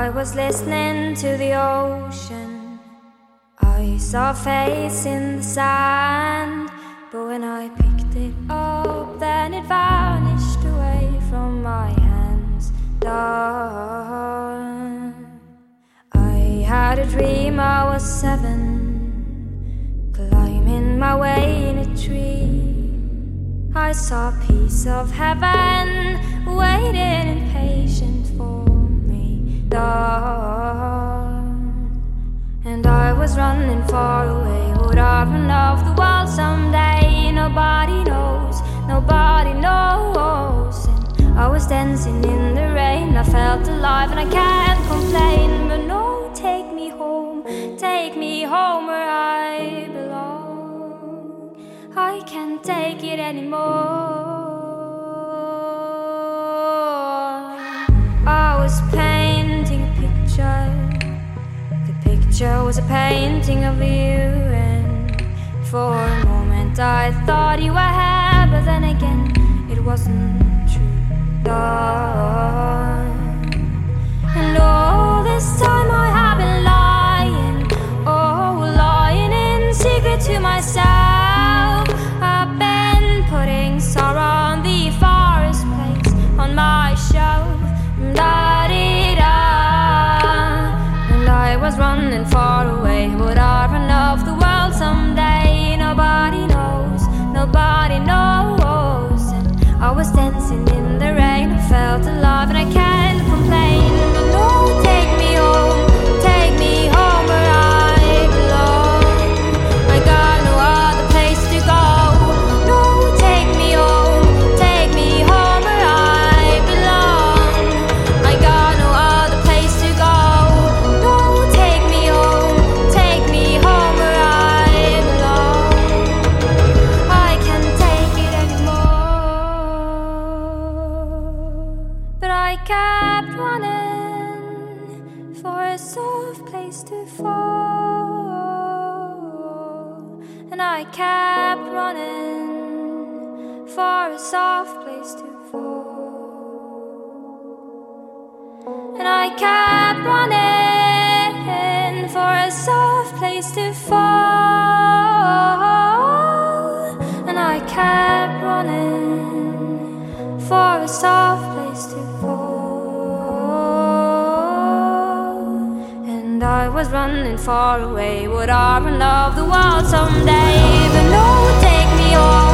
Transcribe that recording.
I was listening to the ocean. I saw a face in the sand, but when I picked it up, then it vanished away from my hands. Done. I had a dream I was 7, climbing my way in a tree. I saw a piece of heaven waiting impatient for me. And I was running far away. Would I run off the wall someday? Nobody knows, nobody knows. And I was dancing in the rain. I felt alive and I can't complain. But no, take me home where I belong. I can't take it anymore. I was painting a picture. The picture was a painting of you, and for a moment I thought you were here, but then again it wasn't true. And all this time I have been lying, lying in secret to myself. I've been putting sorrow on the forest place on my shelf. And I was running far away. Would I run off the world someday? Nobody knows, nobody knows. And I was dancing in the rain. I felt alive and I can't complain. But no, take me home where I belong. I got no other place to go. No, take me home where I belong. I got no other place to go. No, take me home where I belong. I can't take it anymore. But I kept running for a soft place to fall. And I kept running for a soft place to fall. And I kept running for a soft place to fall. And I kept running for a soft place to fall. And I was running far away. Would I run off the world someday? But no, take me home